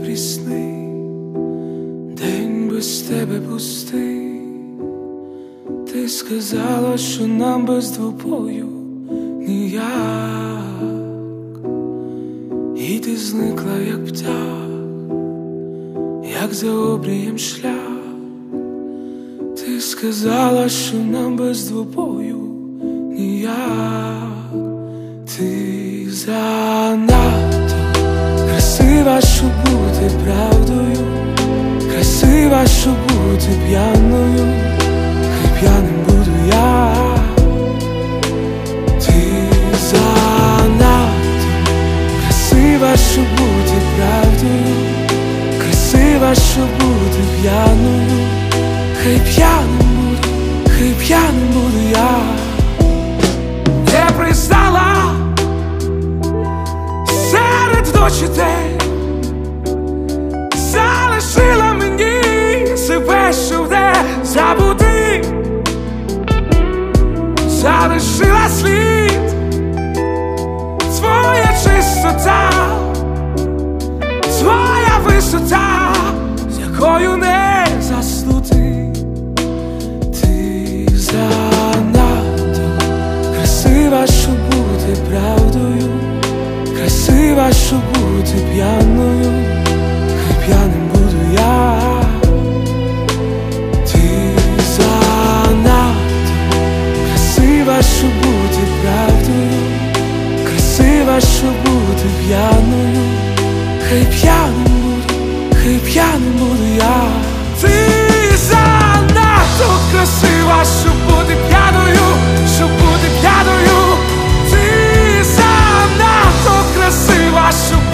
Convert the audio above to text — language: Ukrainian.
прісний, день без тебе пустий. Ти сказала, що нам без двобою ніяк, і ти зникла, як птах, як за обрієм шлях. Ти сказала, що нам без двобою ніяк. Ти занадто красива, щоб бути правдою, красива, щоб бути п'яною, хай п'яним буду я. Ти занадто красива, щоб бути правдою, красива, щоб бути п'яною, хай п'яним буду я. Не признала серед ночі день, залишила мені себе, щоб не забути, залишила слід, твоя чистота, твоя висота, з якою не заснути. Ти занадто красива, щоб бути правдою, красива, щоб бути п'яною, хай п'яним буду я. Ти занадто красива, щоб бути правдою, красива, щоб бути п'яною, хай п'яним буду я. Ти занадто красива, щоб бути п'яною, щоб бути п'яною. Ти занадто красива, щоб